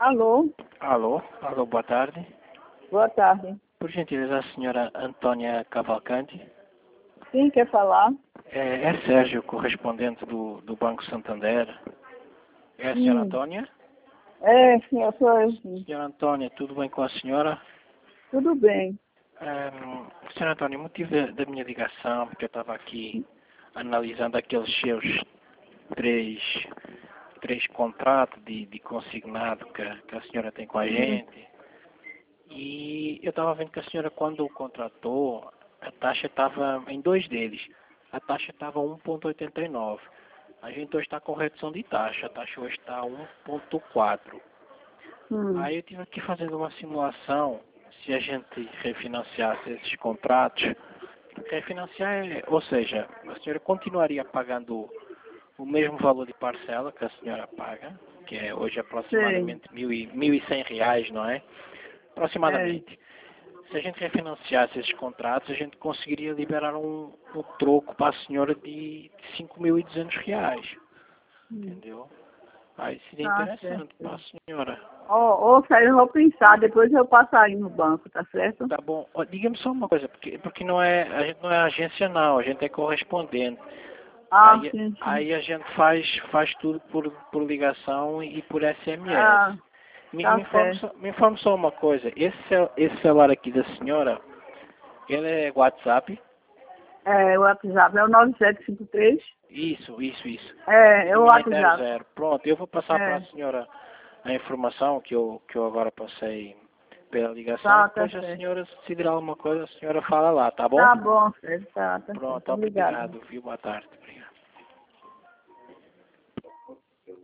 Alô? Alô, boa tarde. Boa tarde. Por gentileza, a senhora Antônia Cavalcante. Quem quer falar? É Sérgio, correspondente do Banco Santander. É a senhora Antônia? Sim, eu sou eu, sim. Senhora Antônia, tudo bem com a senhora? Tudo bem. Senhora Antônia, o motivo da minha ligação, porque eu estava aqui analisando aqueles seus três contratos de consignado que a senhora tem com a gente. E eu estava vendo que a senhora, quando o contratou, a taxa estava, em dois deles, a taxa estava 1,89. A gente hoje está com redução de taxa, a taxa hoje está 1,4. Aí eu tive aqui fazendo uma simulação, se a gente refinanciasse esses contratos, refinanciar, ou seja, a senhora continuaria pagando o mesmo valor de parcela que a senhora paga, que é hoje aproximadamente R$ 1.100, não é? Aproximadamente. Se a gente refinanciasse esses contratos, a gente conseguiria liberar um troco para a senhora de R$ 5.200. Entendeu? Aí seria interessante para a senhora. Sérgio, eu vou pensar, depois eu passo aí no banco, tá certo? Tá bom. Diga-me só uma coisa, porque não é, a gente não é agência não, a gente é correspondente. Sim. Aí a gente faz tudo por ligação e por SMS. Me informe só uma coisa, esse celular aqui da senhora, ele é WhatsApp? O WhatsApp é o 9753. Isso. É o WhatsApp. 900. Pronto, eu vou passar para a senhora a informação que eu agora passei pela ligação. Depois a senhora, se decidir alguma coisa, a senhora fala lá, tá bom? Tá bom, Sérgio, tá. Pronto, Obrigada. obrigado, viu? Boa tarde.